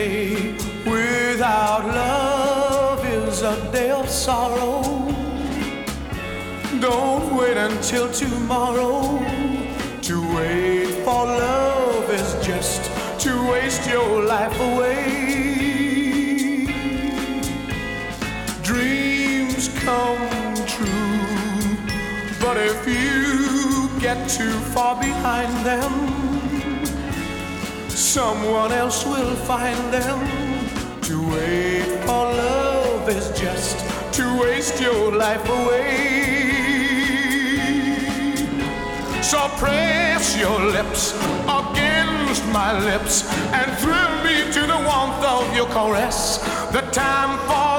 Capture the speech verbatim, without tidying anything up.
day without love is a day of sorrow. Don't wait until tomorrow. To wait for love is just to waste your life away. Dreams come true, but if you get too far behind them, someone else will find them. To wait for love is just to waste your life away. So press your lips against my lips and thrill me to the warmth of your caress. The time for